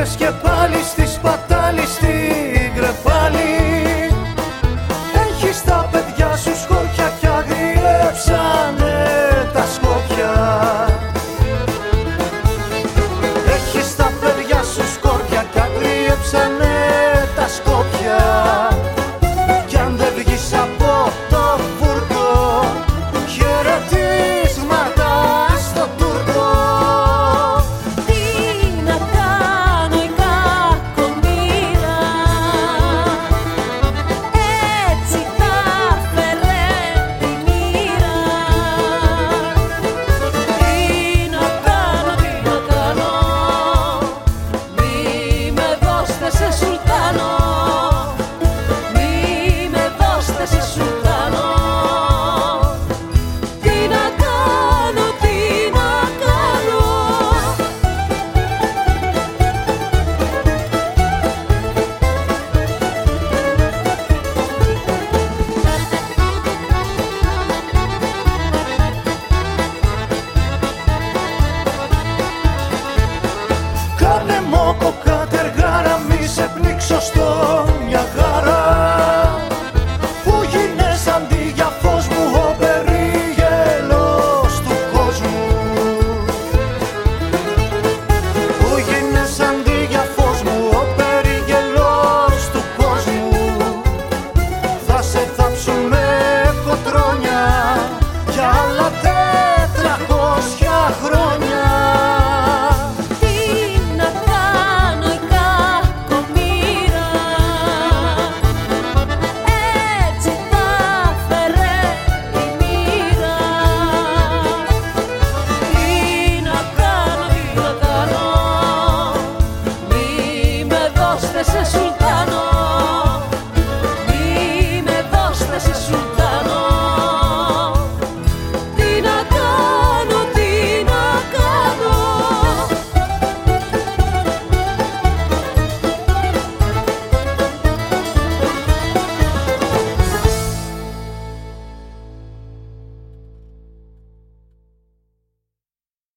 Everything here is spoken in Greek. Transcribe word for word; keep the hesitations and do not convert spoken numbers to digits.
Ήρθες και πάλι στη σπατάλη, στην κρεπάλη. Έχεις τα παιδιά σου σκόρπια κι αγριέψανε τα σκόρπια. Έχεις τα παιδιά σου σκόρπια κι αγριέψανε τα σκόρπια. Κι αν δεν βγεις από το φούρκο, χαιρετίσματα στο Τούρκο. Κάνε μόκο κατεργάρα, μη σε πνίξω στο Νιαγάρα. Που γίνες αντί για φως μου ο περίγελος του κόσμου. Που γίνες αντί για φως μου ο περίγελος του κόσμου. Θα σε θάψουμε κοτρόνια για άλλα τετρακόσια χρόνια.